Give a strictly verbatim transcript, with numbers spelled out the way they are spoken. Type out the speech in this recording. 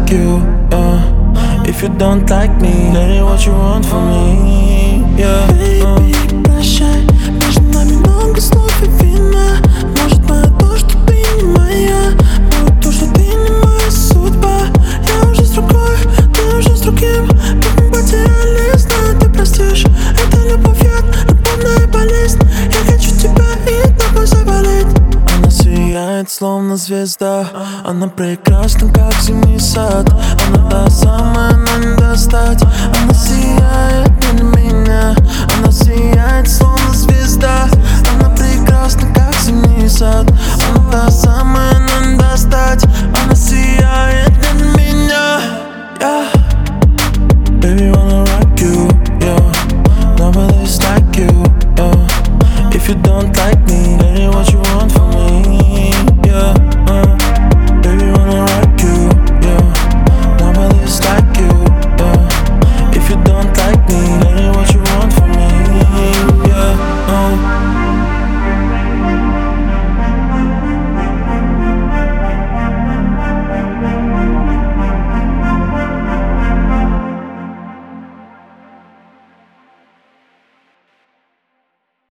like you, yeah. If you don't like me, that ain't what you want from me, yeah. Baby, прощай, между нами много слов и вина. Может, моя то, что ты не моя, может, то, что ты не моя судьба. Я уже с другой, ты уже с другим. Как мы потеряли, знаю, ты простишь. Это любовь, яд, любовная болезнь. Я хочу тебя и тобой заболеть. Она сияет, словно звезда. Она прекрасна, как зимний сад. Она та самая, но не достать. Она сияет не для меня. Она сияет, словно звезда. Она прекрасна, как зимний сад. Она та самая, но не достать. Она сияет не для меня, yeah. Baby, wanna rock you, yeah. Nobody's like you, yeah. If you don't like me, that ain't what you want from me.